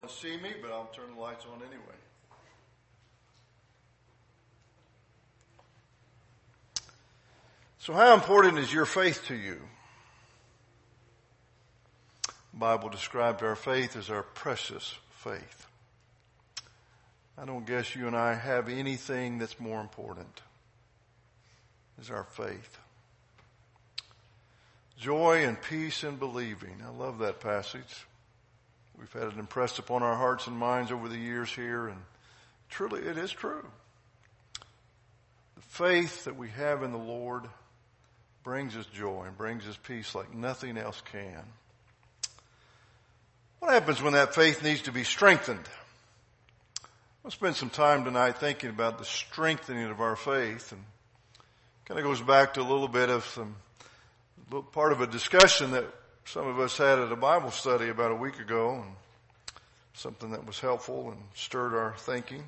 See me, but I'll turn the lights on anyway. So how important is your faith to you? The Bible described our faith as our precious faith. I don't guess you and I have anything that's more important is our faith. Joy and peace in believing. I love that passage. We've had it impressed upon our hearts and minds over the years here, and truly it is true. The faith that we have in the Lord brings us joy and brings us peace like nothing else can. What happens when that faith needs to be strengthened? I'll spend some time tonight thinking about the strengthening of our faith, and kind of goes back to a little bit of part of a discussion that some of us had at a Bible study about a week ago, and something that was helpful and stirred our thinking.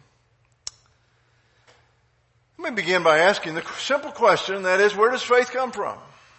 Let me begin by asking the simple question, that is, where does faith come from?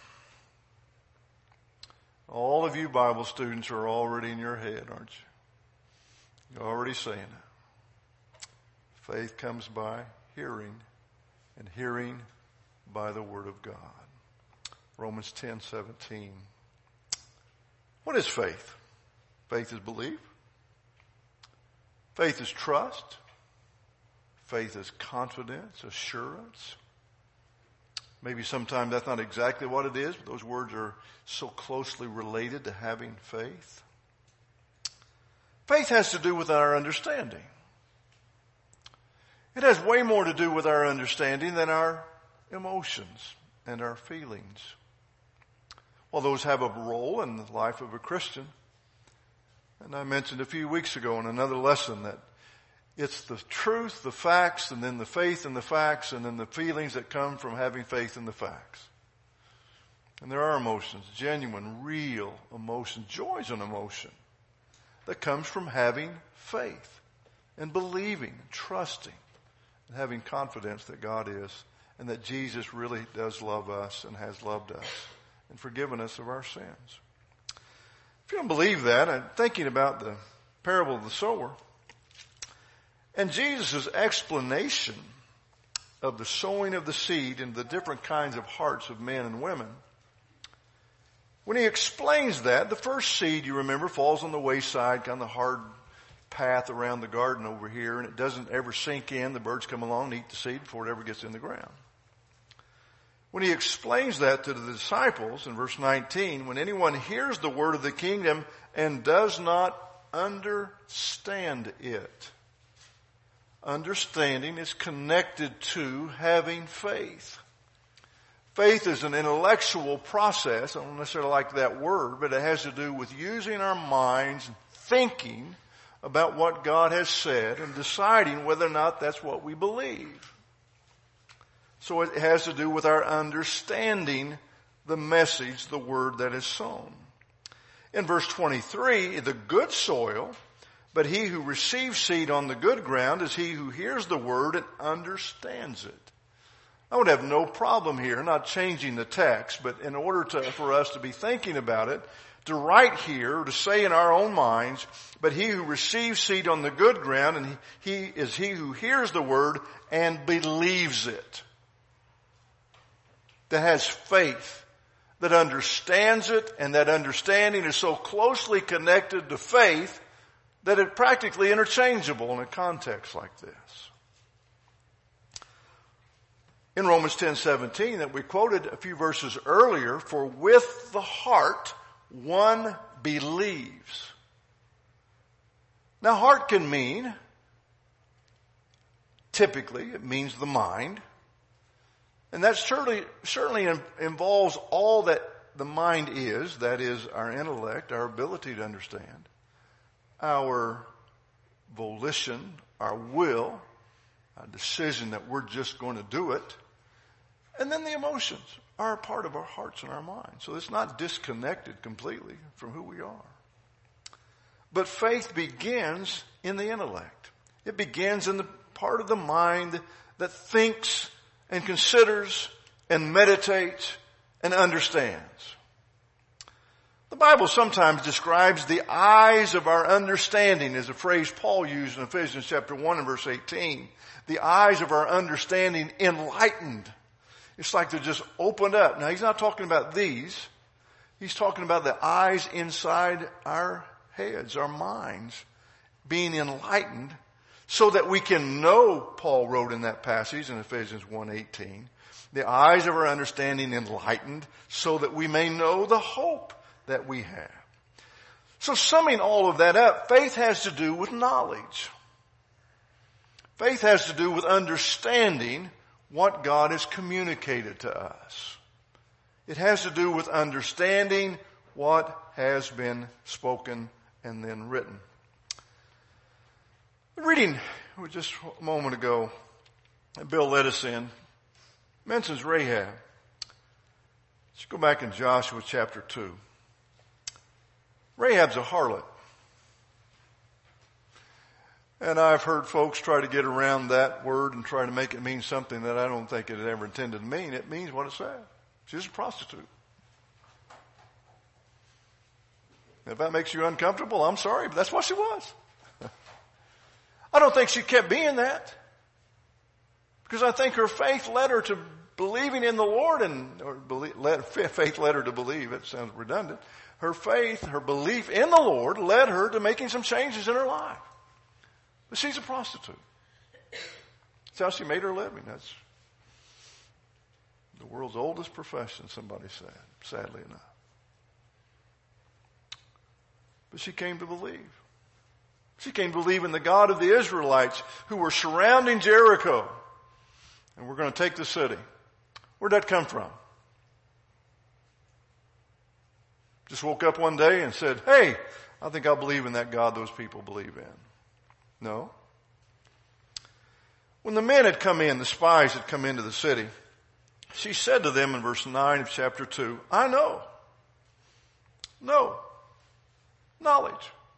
All of you Bible students are already in your head, aren't you? You're already saying it. Faith comes by hearing, and hearing by the Word of God. Romans 10:17. What is faith? Faith is belief. Faith is trust. Faith is confidence, assurance. Maybe sometimes that's not exactly what it is, but those words are so closely related to having faith. Faith has to do with our understanding. It has way more to do with our understanding than our emotions and our feelings. Well, those have a role in the life of a Christian. And I mentioned a few weeks ago in another lesson that it's the truth, the facts, and then the faith in the facts, and then the feelings that come from having faith in the facts. And there are emotions, genuine, real emotion. Joy is an emotion that comes from having faith and believing, and trusting, and having confidence that God is, and that Jesus really does love us and has loved us and forgiven us of our sins. If you don't believe that, I'm thinking about the parable of the sower and Jesus' explanation of the sowing of the seed into the different kinds of hearts of men and women. When he explains that, the first seed, you remember, falls on the wayside, kind of the hard path around the garden over here, and it doesn't ever sink in. The birds come along and eat the seed before it ever gets in the ground. When he explains that to the disciples in verse 19, when anyone hears the word of the kingdom and does not understand it. Understanding is connected to having faith. Faith is an intellectual process. I don't necessarily like that word, but it has to do with using our minds, thinking about what God has said and deciding whether or not that's what we believe. So it has to do with our understanding the message, the word that is sown. In verse 23, the good soil, but he who receives seed on the good ground is he who hears the word and understands it. I would have no problem here, not changing the text, but in order for us to be thinking about it, to write here, to say in our own minds, but he who receives seed on the good ground, and he is he who hears the word and believes it. That has faith, that understands it, and that understanding is so closely connected to faith that it's practically interchangeable in a context like this. In Romans 10:17 that we quoted a few verses earlier, for with the heart one believes. Now heart can mean, typically it means the mind. And that certainly involves all that the mind is, that is our intellect, our ability to understand, our volition, our will, our decision that we're just going to do it, and then the emotions are a part of our hearts and our minds. So it's not disconnected completely from who we are. But faith begins in the intellect. It begins in the part of the mind that thinks and considers and meditates and understands. The Bible sometimes describes the eyes of our understanding as a phrase Paul used in Ephesians chapter 1 and verse 18. The eyes of our understanding enlightened. It's like they're just opened up. Now he's not talking about these. He's talking about the eyes inside our heads, our minds, being enlightened so that we can know, Paul wrote in that passage in Ephesians 1:18, the eyes of our understanding enlightened so that we may know the hope that we have. So summing all of that up, faith has to do with knowledge. Faith has to do with understanding what God has communicated to us. It has to do with understanding what has been spoken and then written. The reading just a moment ago that Bill led us in mentions Rahab. Let's go back in Joshua chapter 2. Rahab's a harlot. And I've heard folks try to get around that word and try to make it mean something that I don't think it ever intended to mean. It means what it said. She's a prostitute. If that makes you uncomfortable, I'm sorry, but that's what she was. I don't think she kept being that. Because I think her faith led her to believing in the Lord faith led her to believe. It sounds redundant. Her faith, her belief in the Lord led her to making some changes in her life. But she's a prostitute. That's how she made her living. That's the world's oldest profession, somebody said, sadly enough. But she came to believe. She came to believe in the God of the Israelites who were surrounding Jericho. And we're going to take the city. Where'd that come from? Just woke up one day and said, hey, I think I'll believe in that God those people believe in. No. When the men had come in, the spies had come into the city, she said to them in verse 9 of chapter 2, I know. Knowledge.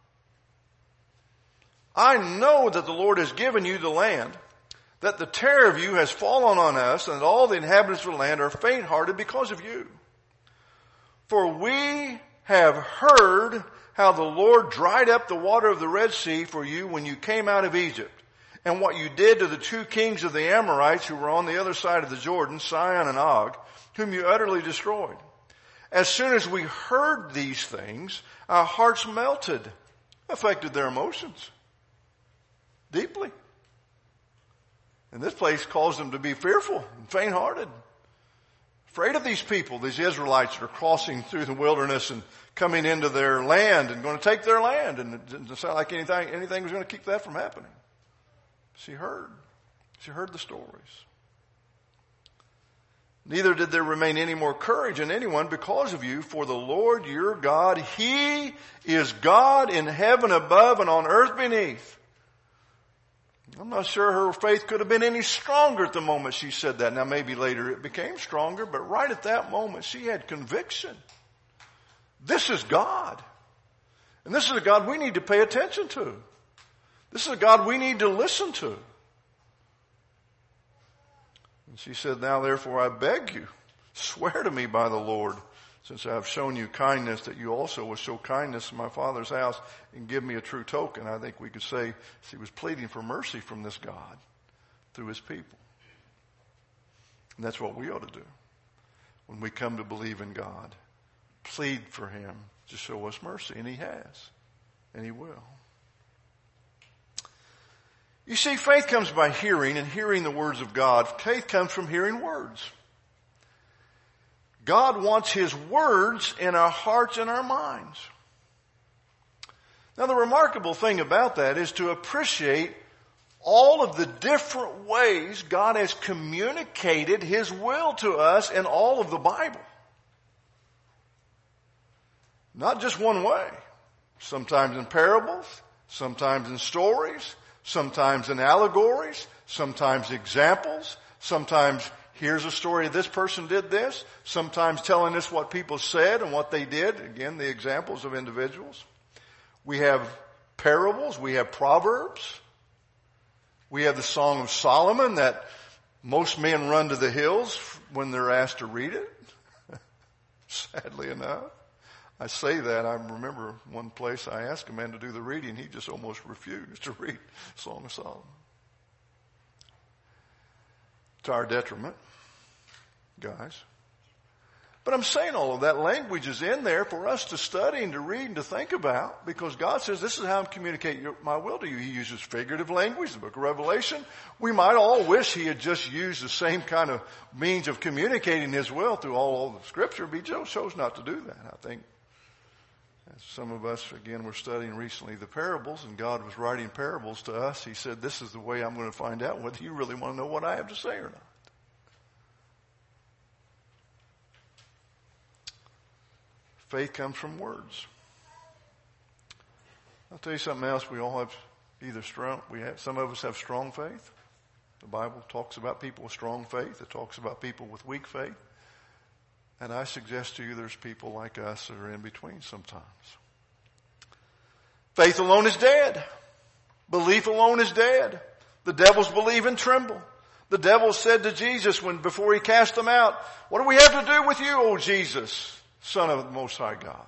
I know that the Lord has given you the land, that the terror of you has fallen on us, and that all the inhabitants of the land are faint-hearted because of you. For we have heard how the Lord dried up the water of the Red Sea for you when you came out of Egypt, and what you did to the two kings of the Amorites who were on the other side of the Jordan, Sihon and Og, whom you utterly destroyed. As soon as we heard these things, our hearts melted, affected their emotions deeply. And this place caused them to be fearful and faint-hearted, afraid of these people, these Israelites that are crossing through the wilderness and coming into their land and going to take their land. And it didn't sound like anything was going to keep that from happening. She heard the stories. Neither did there remain any more courage in anyone because of you, for the Lord your God, He is God in heaven above and on earth beneath. I'm not sure her faith could have been any stronger at the moment she said that. Now maybe later it became stronger, but right at that moment she had conviction. This is God. And this is a God we need to pay attention to. This is a God we need to listen to. And she said, now therefore I beg you, swear to me by the Lord, since I have shown you kindness, that you also will show kindness in my father's house and give me a true token. I think we could say she was pleading for mercy from this God through his people. And that's what we ought to do when we come to believe in God. Plead for him to show us mercy. And he has. And he will. You see, faith comes by hearing, and hearing the words of God. Faith comes from hearing words. God wants his words in our hearts and our minds. Now the remarkable thing about that is to appreciate all of the different ways God has communicated his will to us in all of the Bible. Not just one way. Sometimes in parables, sometimes in stories, sometimes in allegories, sometimes examples, sometimes here's a story, this person did this, sometimes telling us what people said and what they did. Again, the examples of individuals. We have parables, we have proverbs, we have the Song of Solomon that most men run to the hills when they're asked to read it, sadly enough. I say that. I remember one place I asked a man to do the reading. He just almost refused to read Song of Solomon. To our detriment, guys. But I'm saying all of that language is in there for us to study and to read and to think about, because God says this is how I'm communicating my will to you. He uses figurative language, the book of Revelation. We might all wish he had just used the same kind of means of communicating his will through all of the scripture, but he chose not to do that. I think as some of us, again, were studying recently the parables, and God was writing parables to us. He said, this is the way I'm going to find out whether you really want to know what I have to say or not. Faith comes from words. I'll tell you something else. We all have either some of us have strong faith. The Bible talks about people with strong faith. It talks about people with weak faith. And I suggest to you there's people like us that are in between sometimes. Faith alone is dead. Belief alone is dead. The devils believe and tremble. The devil said to Jesus before he cast them out, what do we have to do with you, O Jesus, Son of the Most High God?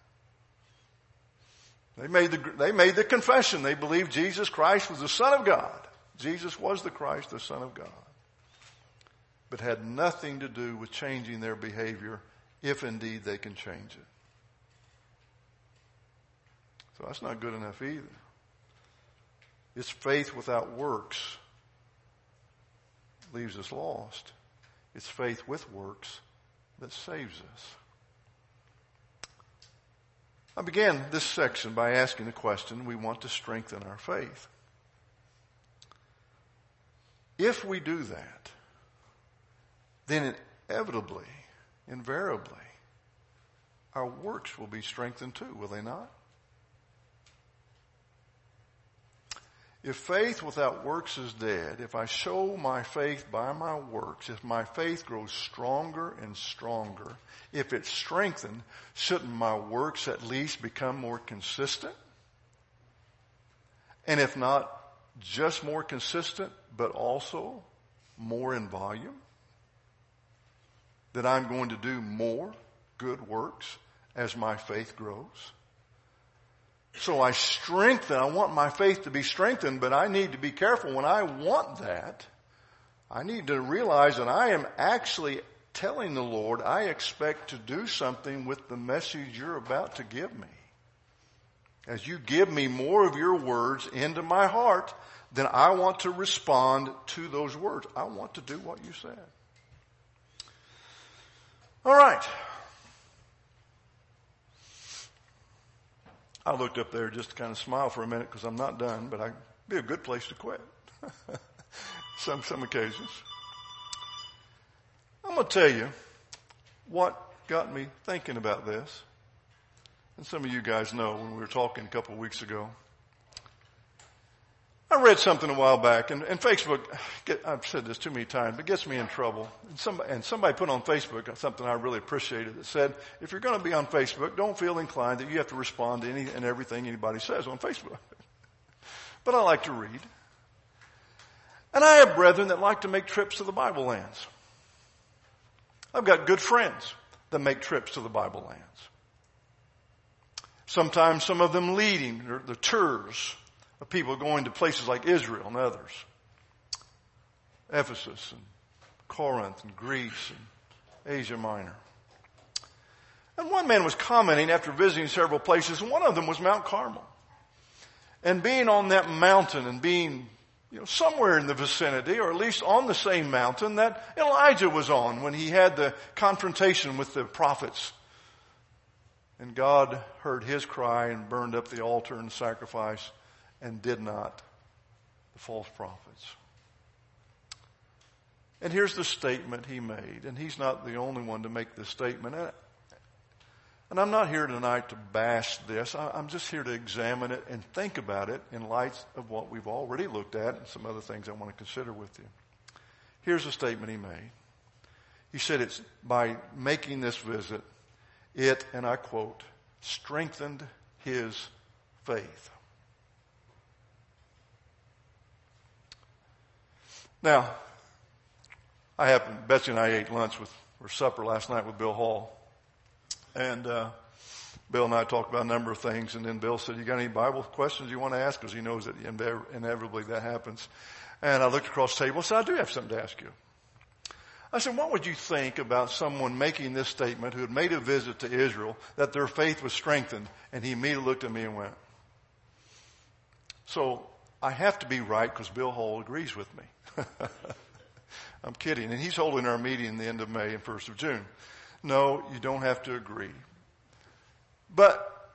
They made the confession. They believed Jesus Christ was the Son of God. Jesus was the Christ, the Son of God. But had nothing to do with changing their behavior, if indeed they can change it. So that's not good enough either. It's faith without works leaves us lost. It's faith with works that saves us. I began this section by asking the question, we want to strengthen our faith. If we do that, then inevitably, invariably, our works will be strengthened too, will they not? If faith without works is dead, if I show my faith by my works, if my faith grows stronger and stronger, if it's strengthened, shouldn't my works at least become more consistent? And if not just more consistent, but also more in volume? That I'm going to do more good works as my faith grows? So I want my faith to be strengthened, but I need to be careful. When I want that, I need to realize that I am actually telling the Lord, I expect to do something with the message you're about to give me. As you give me more of your words into my heart, then I want to respond to those words. I want to do what you said. All right. I looked up there just to kind of smile for a minute because I'm not done, but it'd be a good place to quit. some occasions. I'm going to tell you what got me thinking about this. And some of you guys know when we were talking a couple of weeks ago. I read something a while back, and Facebook, I've said this too many times, but gets me in trouble. And somebody put on Facebook something I really appreciated that said, if you're going to be on Facebook, don't feel inclined that you have to respond to any and everything anybody says on Facebook. But I like to read. And I have brethren that like to make trips to the Bible lands. I've got good friends that make trips to the Bible lands. Sometimes some of them leading the tours of people going to places like Israel and others. Ephesus and Corinth and Greece and Asia Minor. And one man was commenting after visiting several places, and one of them was Mount Carmel. And being on that mountain and being, somewhere in the vicinity, or at least on the same mountain that Elijah was on when he had the confrontation with the prophets. And God heard his cry and burned up the altar and sacrifice, and did not the false prophets. And here's the statement he made, and he's not the only one to make this statement. And I'm not here tonight to bash this. I'm just here to examine it and think about it in light of what we've already looked at and some other things I want to consider with you. Here's the statement he made. He said it's by making this visit, it, and I quote, strengthened his faith. Now, Betsy and I ate lunch or supper last night with Bill Hall. And Bill and I talked about a number of things, and then Bill said, "You got any Bible questions you want to ask?" Because he knows that inevitably that happens. And I looked across the table and said, "I do have something to ask you." I said, "What would you think about someone making this statement who had made a visit to Israel, that their faith was strengthened?" And he immediately looked at me and went, "So I have to be right because Bill Hall agrees with me." I'm kidding. And he's holding our meeting the end of May and 1st of June. No, you don't have to agree. But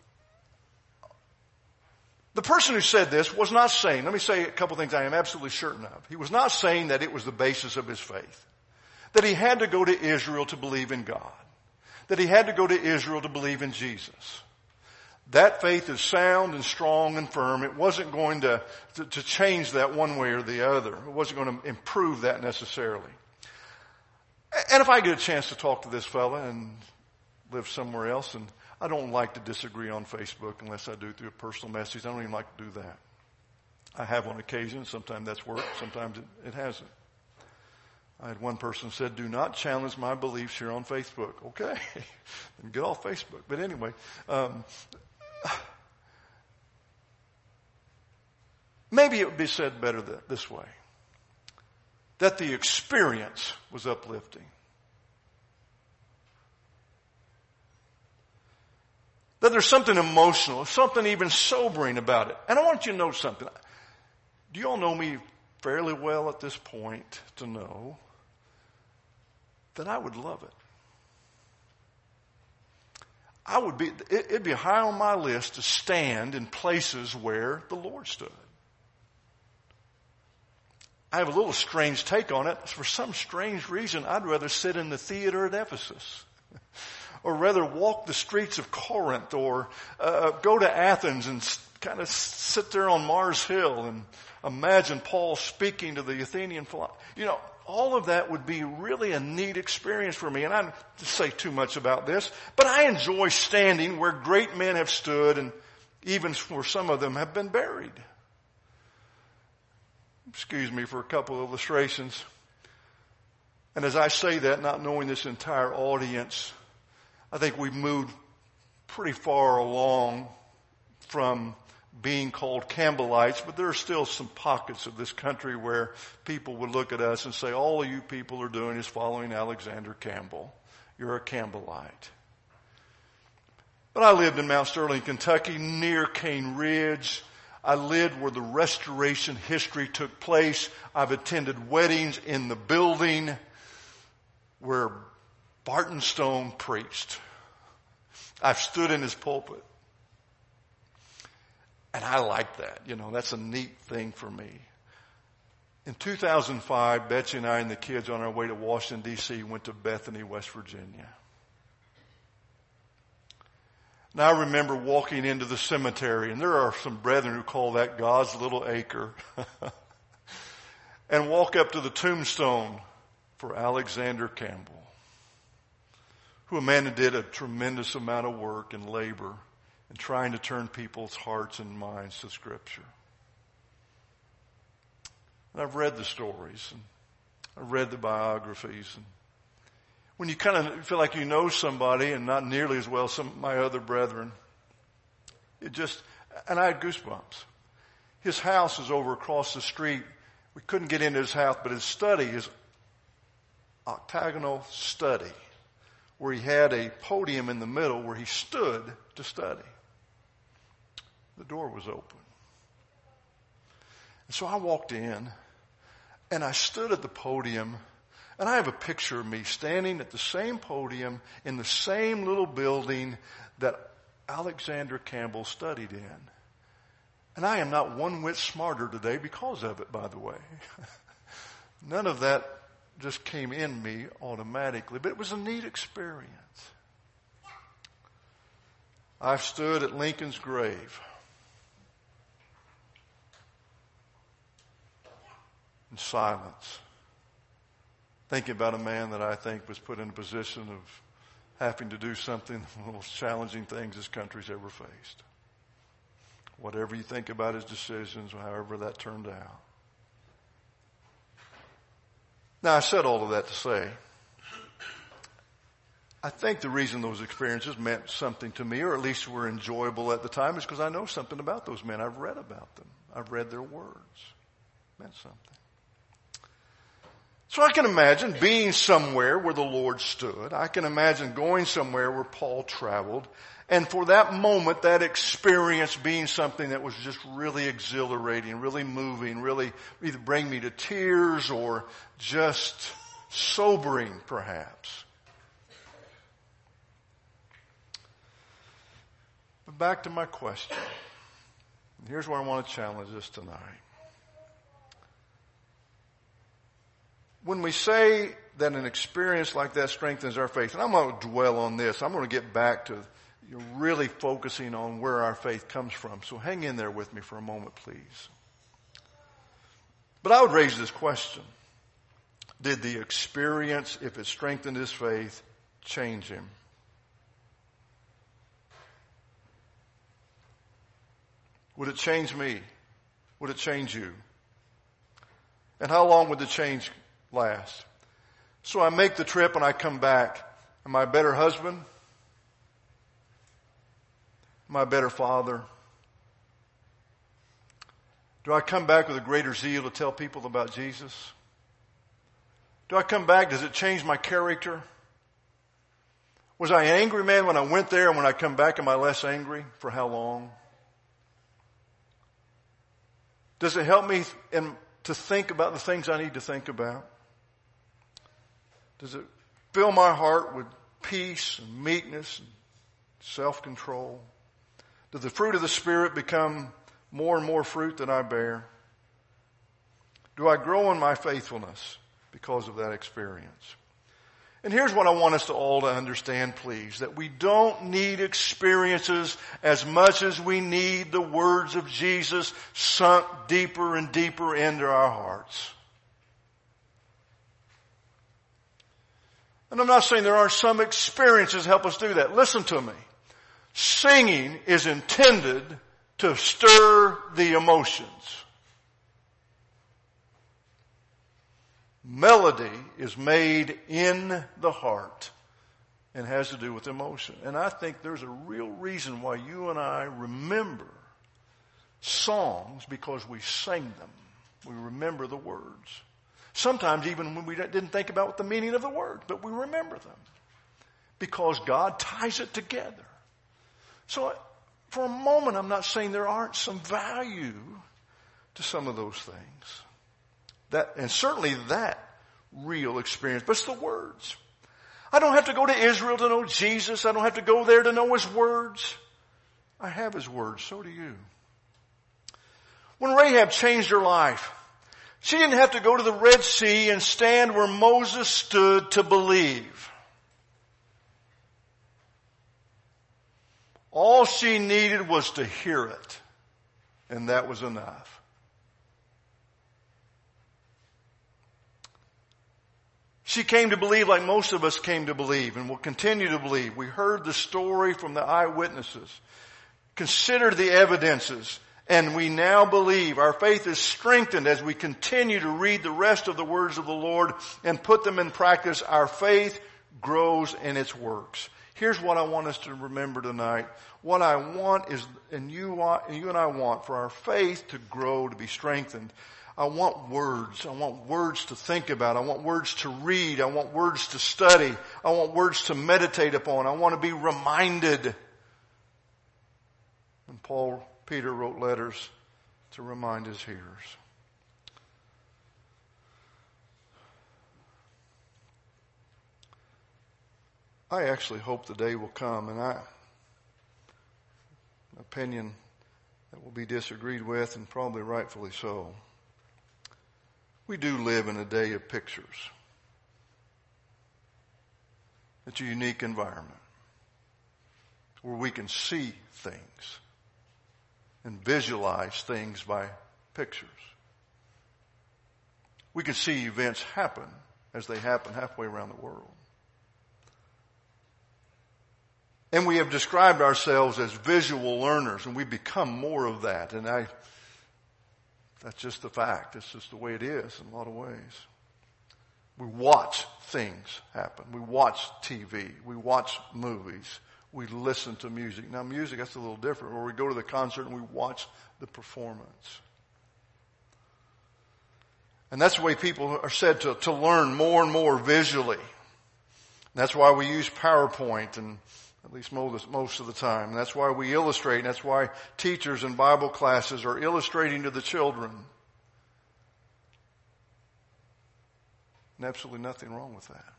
the person who said this was not saying, let me say a couple things I am absolutely certain of. He was not saying that it was the basis of his faith. That he had to go to Israel to believe in God. That he had to go to Israel to believe in Jesus. That faith is sound and strong and firm. It wasn't going to change that one way or the other. It wasn't going to improve that necessarily. And if I get a chance to talk to this fella and live somewhere else, and I don't like to disagree on Facebook unless I do through a personal message. I don't even like to do that. I have on occasion. Sometimes that's worked. Sometimes it hasn't. I had one person said, "Do not challenge my beliefs here on Facebook." Okay. Then get off Facebook. But anyway, maybe it would be said better this way. That the experience was uplifting. That there's something emotional, something even sobering about it. And I want you to know something. Do you all know me fairly well at this point to know that I would love it? It'd be high on my list to stand in places where the Lord stood. I have a little strange take on it. For some strange reason, I'd rather sit in the theater at Ephesus. Or rather walk the streets of Corinth, or go to Athens and kind of sit there on Mars Hill and imagine Paul speaking to the Athenian philosophy. You know, all of that would be really a neat experience for me. And I don't say too much about this, but I enjoy standing where great men have stood, and even where some of them have been buried. Excuse me for a couple of illustrations. And as I say that, not knowing this entire audience, I think we've moved pretty far along from being called Campbellites, but there are still some pockets of this country where people would look at us and say, "All you people are doing is following Alexander Campbell. You're a Campbellite." But I lived in Mount Sterling, Kentucky, near Cane Ridge. I lived where the Restoration history took place. I've attended weddings in the building where Barton Stone preached. I've stood in his pulpit. And I like that. You know, that's a neat thing for me. In 2005, Betsy and I and the kids on our way to Washington, D.C. went to Bethany, West Virginia. Now I remember walking into the cemetery, and there are some brethren who call that God's little acre, and walk up to the tombstone for Alexander Campbell, who a man who did a tremendous amount of work and labor in trying to turn people's hearts and minds to Scripture. And I've read the stories, and I've read the biographies, and when you kind of feel like you know somebody and not nearly as well some of my other brethren, and I had goosebumps. His house is over across the street. We couldn't get into his house, but his study, his octagonal study, where he had a podium in the middle where he stood to study. The door was open. And so I walked in, and I stood at the podium, and I have a picture of me standing at the same podium in the same little building that Alexander Campbell studied in. And I am not one whit smarter today because of it, by the way. None of that just came in me automatically, but it was a neat experience. I've stood at Lincoln's grave in silence, thinking about a man that I think was put in a position of having to do something, one of the most challenging things this country's ever faced. Whatever you think about his decisions, however that turned out. Now, I said all of that to say I think the reason those experiences meant something to me, or at least were enjoyable at the time, is because I know something about those men. I've read about them. I've read their words. It meant something. So I can imagine being somewhere where the Lord stood. I can imagine going somewhere where Paul traveled. And for that moment, that experience being something that was just really exhilarating, really moving, really either bring me to tears or just sobering, perhaps. But back to my question. Here's where I want to challenge us tonight. When we say that an experience like that strengthens our faith, and I'm going to dwell on this. I'm going to get back to really focusing on where our faith comes from. So hang in there with me for a moment, please. But I would raise this question. Did the experience, if it strengthened his faith, change him? Would it change me? Would it change you? And how long would the change last? So I make the trip and I come back. Am I a better husband? Am I a better father? Do I come back with a greater zeal to tell people about Jesus? Do I come back? Does it change my character? Was I an angry man when I went there, and when I come back, am I less angry? For how long? Does it help me to think about the things I need to think about? Does it fill my heart with peace and meekness and self-control? Does the fruit of the Spirit become more and more fruit that I bear? Do I grow in my faithfulness because of that experience? And here's what I want us to all to understand, please, that we don't need experiences as much as we need the words of Jesus sunk deeper and deeper into our hearts. And I'm not saying there aren't some experiences that help us do that. Listen to me. Singing is intended to stir the emotions. Melody is made in the heart and has to do with emotion. And I think there's a real reason why you and I remember songs, because we sing them. We remember the words. Sometimes even when we didn't think about what the meaning of the word, but we remember them because God ties it together. So for a moment, I'm not saying there aren't some value to some of those things. And certainly that real experience, but it's the words. I don't have to go to Israel to know Jesus. I don't have to go there to know his words. I have his words. So do you. When Rahab changed her life, she didn't have to go to the Red Sea and stand where Moses stood to believe. All she needed was to hear it, and that was enough. She came to believe like most of us came to believe and will continue to believe. We heard the story from the eyewitnesses, considered the evidences, and we now believe. Our faith is strengthened as we continue to read the rest of the words of the Lord and put them in practice. Our faith grows in its works. Here's what I want us to remember tonight. What I want is, and you and I want, for our faith to grow, to be strengthened. I want words. I want words to think about. I want words to read. I want words to study. I want words to meditate upon. I want to be reminded. And Peter wrote letters to remind his hearers. I actually hope the day will come, and an opinion that will be disagreed with, and probably rightfully so. We do live in a day of pictures. It's a unique environment where we can see things and visualize things by pictures. We can see events happen as they happen halfway around the world. And we have described ourselves as visual learners, and we become more of that. And that's just the fact. It's just the way it is in a lot of ways. We watch things happen. We watch TV. We watch movies. We listen to music. Now music, that's a little different, where we go to the concert and we watch the performance. And that's the way people are said to learn more and more visually. And that's why we use PowerPoint, and at least most of the time. And that's why we illustrate. And that's why teachers in Bible classes are illustrating to the children. And absolutely nothing wrong with that.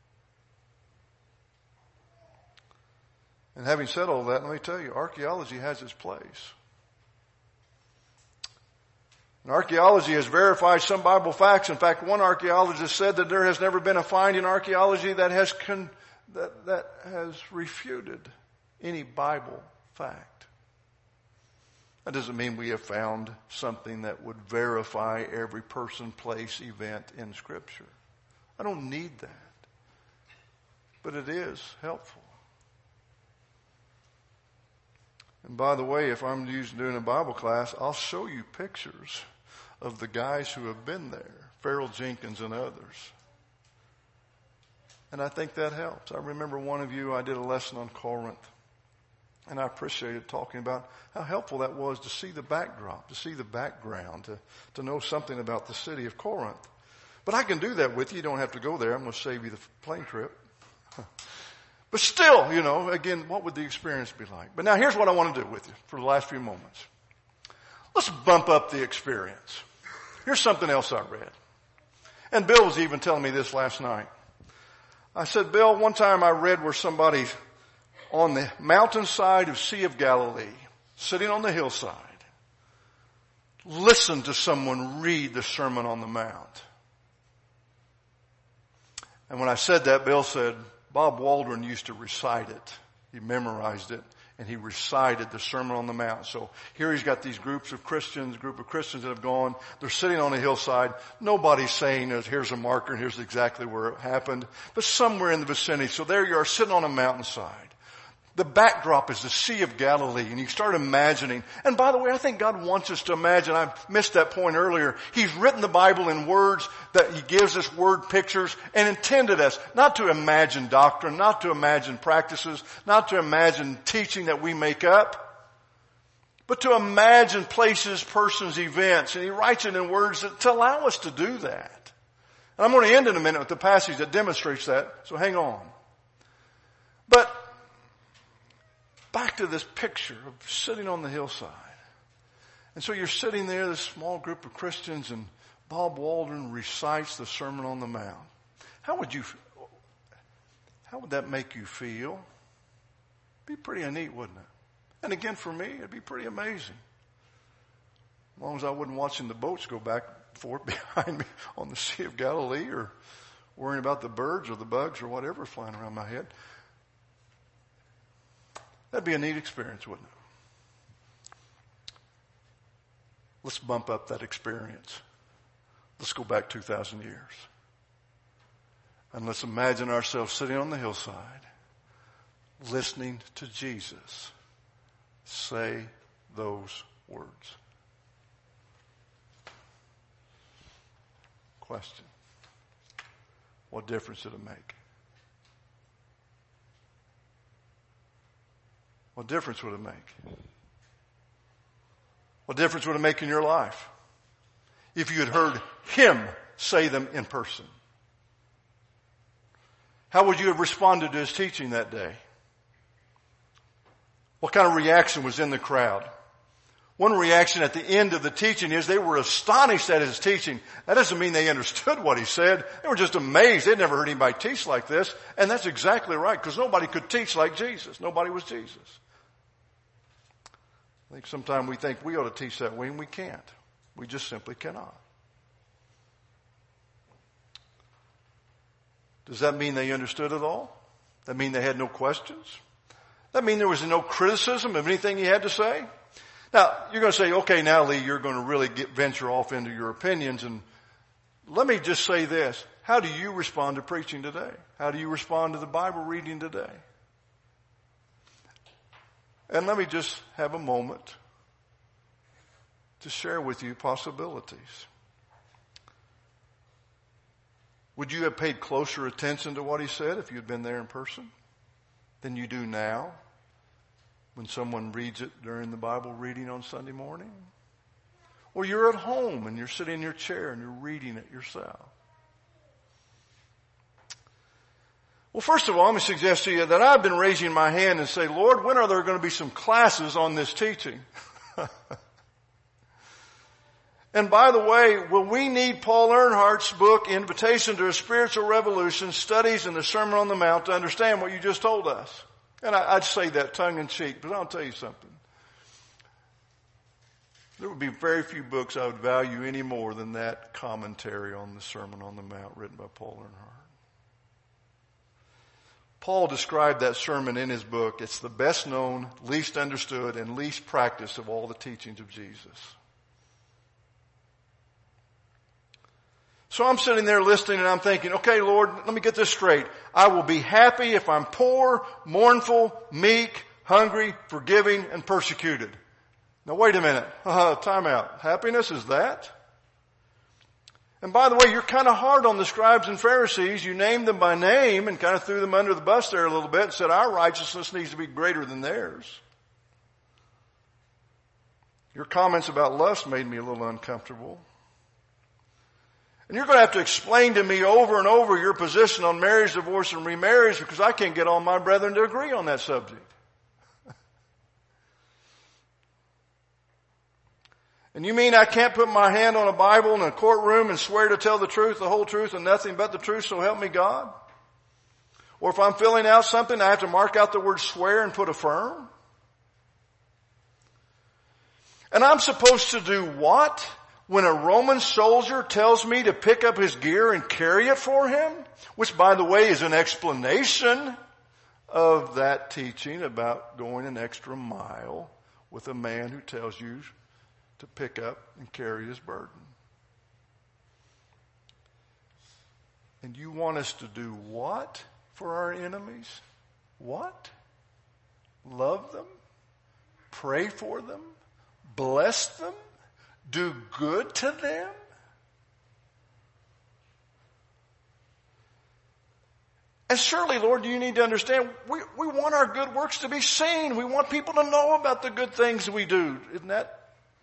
And having said all that, let me tell you, archaeology has its place. And archaeology has verified some Bible facts. In fact, one archaeologist said that there has never been a find in archaeology that has refuted any Bible fact. That doesn't mean we have found something that would verify every person, place, event in Scripture. I don't need that. But it is helpful. And by the way, if I'm doing a Bible class, I'll show you pictures of the guys who have been there, Farrell Jenkins and others. And I think that helps. I remember one of you, I did a lesson on Corinth, and I appreciated talking about how helpful that was to see the backdrop, to see the background, to know something about the city of Corinth. But I can do that with you. You don't have to go there. I'm going to save you the plane trip. But still, again, what would the experience be like? But now here's what I want to do with you for the last few moments. Let's bump up the experience. Here's something else I read. And Bill was even telling me this last night. I said, Bill, one time I read where somebody on the mountainside of Sea of Galilee, sitting on the hillside, listened to someone read the Sermon on the Mount. And when I said that, Bill said, Bob Waldron used to recite it. He memorized it, and he recited the Sermon on the Mount. So here he's got these group of Christians that have gone. They're sitting on a hillside. Nobody's saying here's a marker and here's exactly where it happened, but somewhere in the vicinity. So there you are sitting on a mountainside. The backdrop is the Sea of Galilee, and you start imagining. And by the way, I think God wants us to imagine. I missed that point earlier. He's written the Bible in words that He gives us word pictures and intended us not to imagine doctrine, not to imagine practices, not to imagine teaching that we make up, but to imagine places, persons, events. And He writes it in words to allow us to do that. And I'm going to end in a minute with the passage that demonstrates that, so hang on. But back to this picture of sitting on the hillside. And so you're sitting there, this small group of Christians, and Bob Waldron recites the Sermon on the Mount. How would that make you feel? It'd be pretty neat, wouldn't it? And again, for me, it'd be pretty amazing. As long as I wasn't watching the boats go back and forth behind me on the Sea of Galilee, or worrying about the birds or the bugs or whatever flying around my head. That'd be a neat experience, wouldn't it? Let's bump up that experience. Let's go back 2,000 years. And let's imagine ourselves sitting on the hillside, listening to Jesus say those words. Question. What difference did it make? What difference would it make? What difference would it make in your life if you had heard Him say them in person? How would you have responded to His teaching that day? What kind of reaction was in the crowd? One reaction at the end of the teaching is they were astonished at His teaching. That doesn't mean they understood what He said. They were just amazed. They'd never heard anybody teach like this. And that's exactly right, because nobody could teach like Jesus. Nobody was Jesus. I think sometimes we think we ought to teach that way, and we can't. We just simply cannot. Does that mean they understood it all? That mean they had no questions? That mean there was no criticism of anything He had to say? Now, you're going to say, okay, now Lee, you're going to really venture off into your opinions, and let me just say this. How do you respond to preaching today? How do you respond to the Bible reading today? And let me just have a moment to share with you possibilities. Would you have paid closer attention to what he said if you had been there in person than you do now when someone reads it during the Bible reading on Sunday morning? Or you're at home and you're sitting in your chair and you're reading it yourself. Well, first of all, let me suggest to you that I've been raising my hand and say, Lord, when are there going to be some classes on this teaching? And by the way, will we need Paul Earnhardt's book, Invitation to a Spiritual Revolution, Studies in the Sermon on the Mount, to understand what you just told us? And I'd say that tongue in cheek, but I'll tell you something. There would be very few books I would value any more than that commentary on the Sermon on the Mount written by Paul Earnhardt. Paul described that sermon in his book. It's the best known, least understood, and least practiced of all the teachings of Jesus. So I'm sitting there listening and I'm thinking, okay, Lord, let me get this straight. I will be happy if I'm poor, mournful, meek, hungry, forgiving, and persecuted. Now wait a minute. Time out. Happiness is that? And by the way, you're kind of hard on the scribes and Pharisees. You named them by name and kind of threw them under the bus there a little bit and said our righteousness needs to be greater than theirs. Your comments about lust made me a little uncomfortable. And you're going to have to explain to me over and over your position on marriage, divorce, and remarriage because I can't get all my brethren to agree on that subject. And you mean I can't put my hand on a Bible in a courtroom and swear to tell the truth, the whole truth, and nothing but the truth, so help me God? Or if I'm filling out something, I have to mark out the word swear and put affirm? And I'm supposed to do what when a Roman soldier tells me to pick up his gear and carry it for him? Which, by the way, is an explanation of that teaching about going an extra mile with a man who tells you to pick up and carry his burden. And you want us to do what for our enemies? What? Love them? Pray for them? Bless them? Do good to them? And surely, Lord, you need to understand, we want our good works to be seen. We want people to know about the good things we do. Isn't that?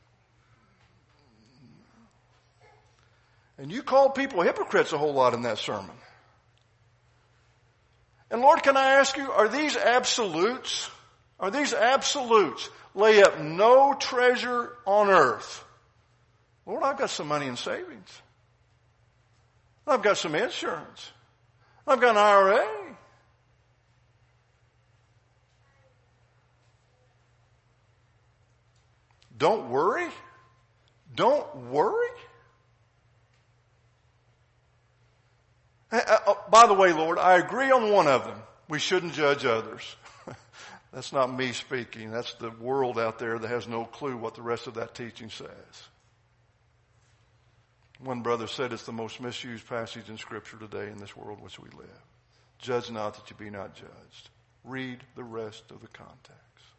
And you called people hypocrites a whole lot in that sermon. And Lord, can I ask you, are these absolutes? Are these absolutes? Lay up no treasure on earth. Lord, I've got some money in savings. I've got some insurance. I've got an IRA. Don't worry. Don't worry. By the way, Lord, I agree on one of them. We shouldn't judge others. That's not me speaking. That's the world out there that has no clue what the rest of that teaching says. One brother said it's the most misused passage in Scripture today in this world which we live. Judge not that you be not judged. Read the rest of the context.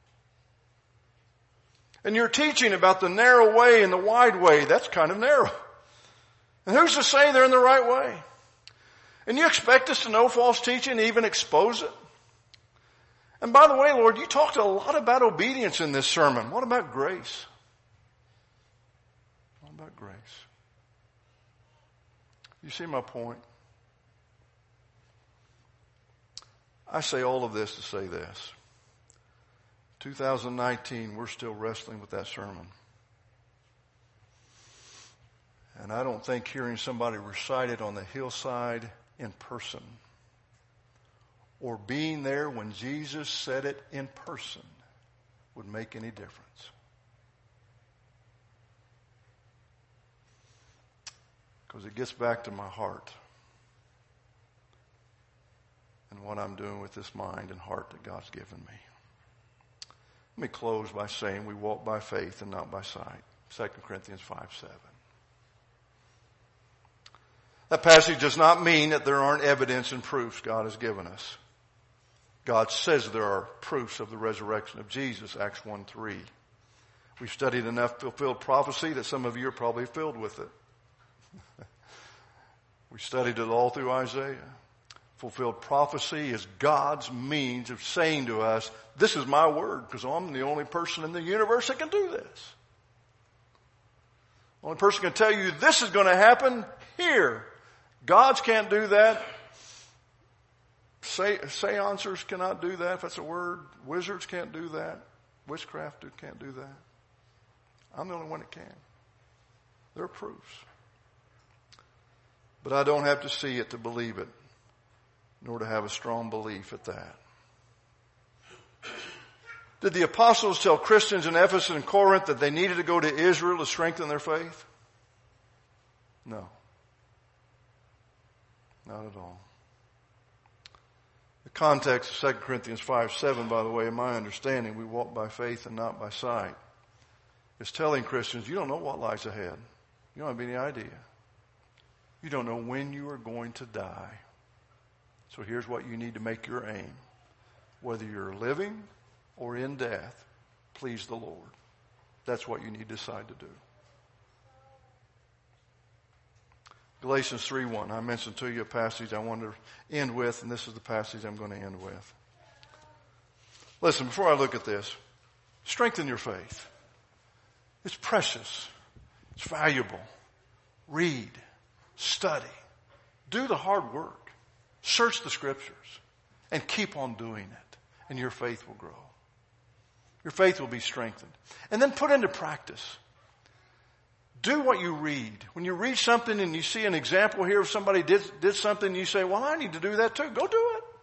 And you're teaching about the narrow way and the wide way. That's kind of narrow. And who's to say they're in the right way? And you expect us to know false teaching and even expose it? And by the way, Lord, you talked a lot about obedience in this sermon. What about grace? What about grace? You see my point? I say all of this to say this. 2019, we're still wrestling with that sermon. And I don't think hearing somebody recite it on the hillside in person or being there when Jesus said it in person would make any difference. Because it gets back to my heart and what I'm doing with this mind and heart that God's given me. Let me close by saying we walk by faith and not by sight. 2 Corinthians 5:7. That passage does not mean that there aren't evidence and proofs God has given us. God says there are proofs of the resurrection of Jesus, Acts 1:3. We've studied enough fulfilled prophecy that some of you are probably filled with it. We studied it all through Isaiah. Fulfilled prophecy is God's means of saying to us, this is my word, because I'm the only person in the universe that can do this. The only person can tell you this is going to happen here. Gods can't do that. Seancers cannot do that, if that's a word. Wizards can't do that. Witchcraft can't do that. I'm the only one that can. There are proofs. But I don't have to see it to believe it, nor to have a strong belief at that. Did the apostles tell Christians in Ephesus and Corinth that they needed to go to Israel to strengthen their faith? No. Not at all. The context of 2 Corinthians 5:7, by the way, in my understanding, we walk by faith and not by sight, is telling Christians, you don't know what lies ahead. You don't have any idea. You don't know when you are going to die. So here's what you need to make your aim. Whether you're living or in death, please the Lord. That's what you need to decide to do. Galatians 3:1. I mentioned to you a passage I want to end with, and this is the passage I'm going to end with. Listen, before I look at this, strengthen your faith. It's precious. It's valuable. Read. Study. Do the hard work. Search the scriptures. And keep on doing it. And your faith will grow. Your faith will be strengthened. And then put into practice. Do what you read. When you read something and you see an example here of somebody did something, you say, well, I need to do that too. Go do it.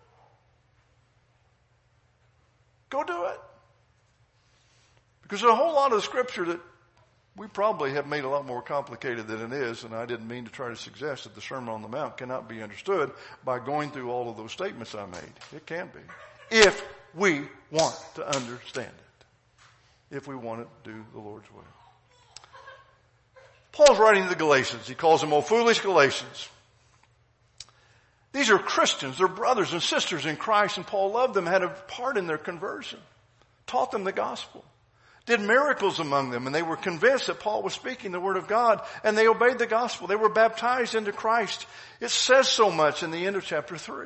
Go do it. Because there's a whole lot of scripture that we probably have made a lot more complicated than it is, and I didn't mean to try to suggest that the Sermon on the Mount cannot be understood by going through all of those statements I made. It can be. If we want to understand it. If we want to do the Lord's will. Paul's writing to the Galatians. He calls them, "O foolish Galatians." These are Christians. They're brothers and sisters in Christ, and Paul loved them, had a part in their conversion, taught them the gospel, did miracles among them, and they were convinced that Paul was speaking the word of God, and they obeyed the gospel. They were baptized into Christ. It says so much in the end of chapter 3.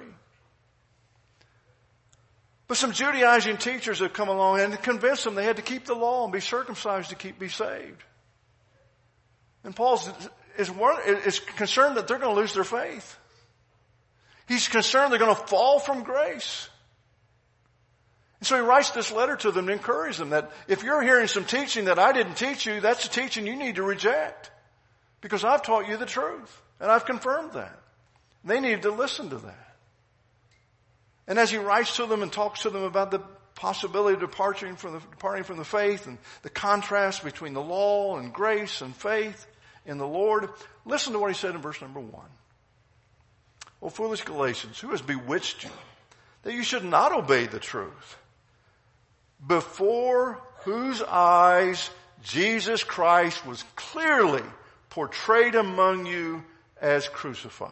But some Judaizing teachers have come along and convinced them they had to keep the law and be circumcised to be saved. And Paul is concerned that they're going to lose their faith. He's concerned they're going to fall from grace. And so he writes this letter to them to encourage them that if you're hearing some teaching that I didn't teach you, that's a teaching you need to reject. Because I've taught you the truth. And I've confirmed that. They need to listen to that. And as he writes to them and talks to them about the possibility of departing from the faith and the contrast between the law and grace and faith in the Lord, listen to what he said in verse number 1. "O foolish Galatians, who has bewitched you, that you should not obey the truth, before whose eyes Jesus Christ was clearly portrayed among you as crucified."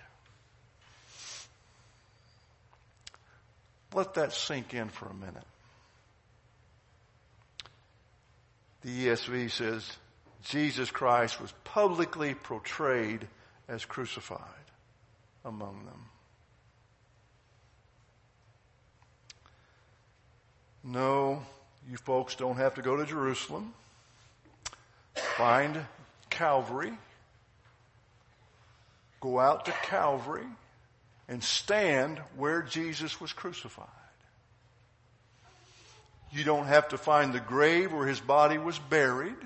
Let that sink in for a minute. The ESV says Jesus Christ was publicly portrayed as crucified among them. No, you folks don't have to go to Jerusalem. Find Calvary. Go out to Calvary and stand where Jesus was crucified. You don't have to find the grave where his body was buried.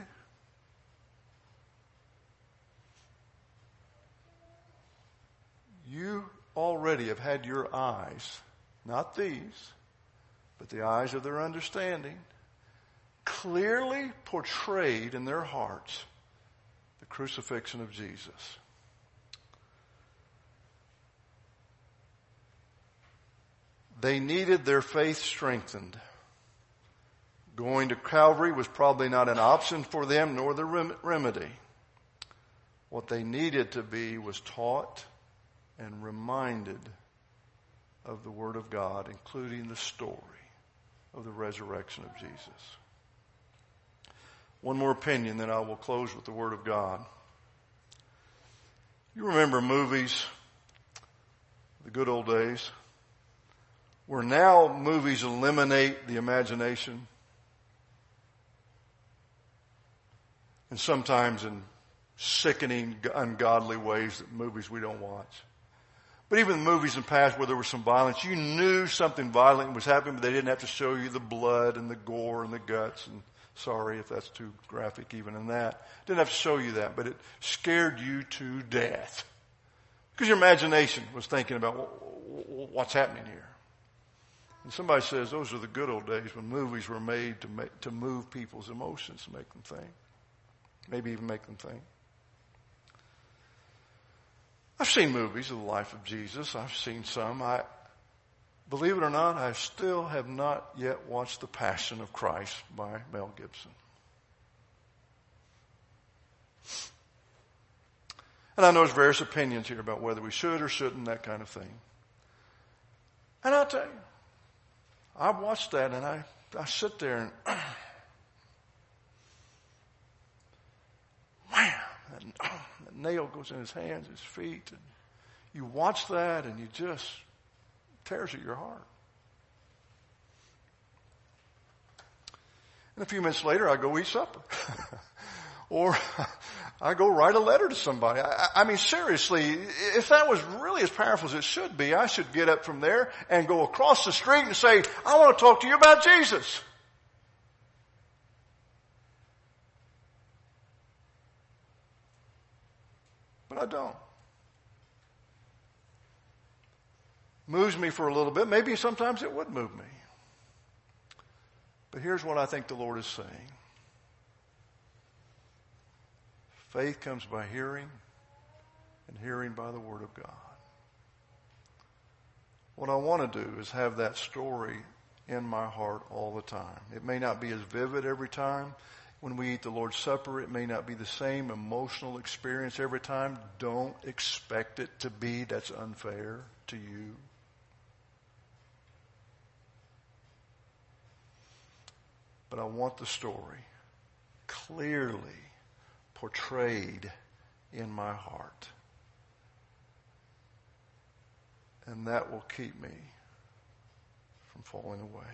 You already have had your eyes, not these, but the eyes of their understanding, clearly portrayed in their hearts the crucifixion of Jesus. They needed their faith strengthened. Going to Calvary was probably not an option for them, nor the remedy. What they needed to be was taught and reminded of the Word of God, including the story of the resurrection of Jesus. One more opinion, then I will close with the Word of God. You remember movies, the good old days, where now movies eliminate the imagination, and sometimes in sickening, ungodly ways that movies we don't watch. But even movies in the past where there was some violence, you knew something violent was happening, but they didn't have to show you the blood and the gore and the guts. And sorry if that's too graphic even in that. Didn't have to show you that, but it scared you to death. Because your imagination was thinking about what's happening here. And somebody says those are the good old days when movies were made to move people's emotions, to make them think. Maybe even make them think. I've seen movies of the life of Jesus. I've seen some. Believe it or not, I still have not yet watched The Passion of Christ by Mel Gibson. And I know there's various opinions here about whether we should or shouldn't, that kind of thing. And I'll tell you, I watched that and I sit there and wham! That nail goes in his hands, his feet, and you watch that and you just tears at your heart. And a few minutes later, I go eat supper. Or I go write a letter to somebody. I mean, seriously, if that was really as powerful as it should be, I should get up from there and go across the street and say, I want to talk to you about Jesus. But I don't. Moves me for a little bit. Maybe sometimes it would move me. But here's what I think the Lord is saying. Faith comes by hearing, and hearing by the Word of God. What I want to do is have that story in my heart all the time. It may not be as vivid every time. When we eat the Lord's Supper, it may not be the same emotional experience every time. Don't expect it to be. That's unfair to you. But I want the story clearly portrayed in my heart. And that will keep me from falling away.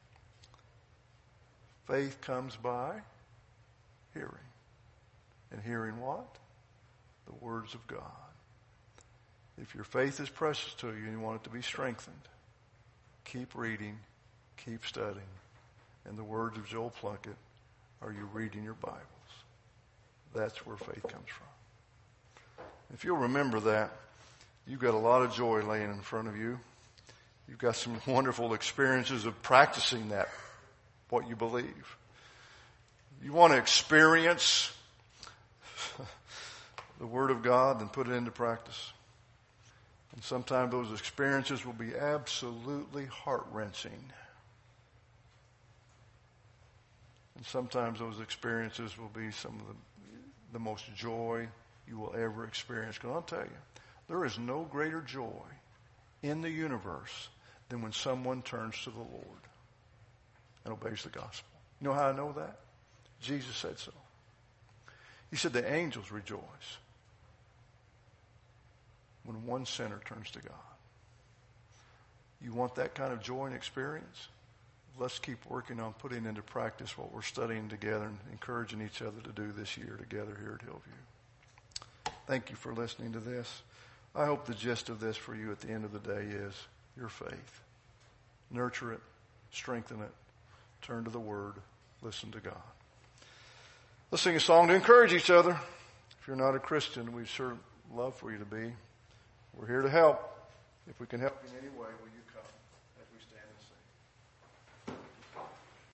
Faith comes by hearing. And hearing what? The words of God. If your faith is precious to you and you want it to be strengthened, keep reading, keep studying. In the words of Joel Plunkett, are you reading your Bibles? That's where faith comes from. If you'll remember that, you've got a lot of joy laying in front of you. You've got some wonderful experiences of practicing that, what you believe. You want to experience the Word of God and put it into practice. And sometimes those experiences will be absolutely heart-wrenching. And sometimes those experiences will be some of the most joy you will ever experience. Because I'll tell you, there is no greater joy in the universe than when someone turns to the Lord and obeys the gospel. You know how I know that? Jesus said so. He said the angels rejoice when one sinner turns to God. You want that kind of joy and experience? Let's keep working on putting into practice what we're studying together and encouraging each other to do this year together here at Hillview. Thank you for listening to this. I hope the gist of this for you at the end of the day is your faith. Nurture it, strengthen it, turn to the Word, listen to God. Let's sing a song to encourage each other. If you're not a Christian, we'd sure love for you to be. We're here to help. If we can help you in any way, will you come?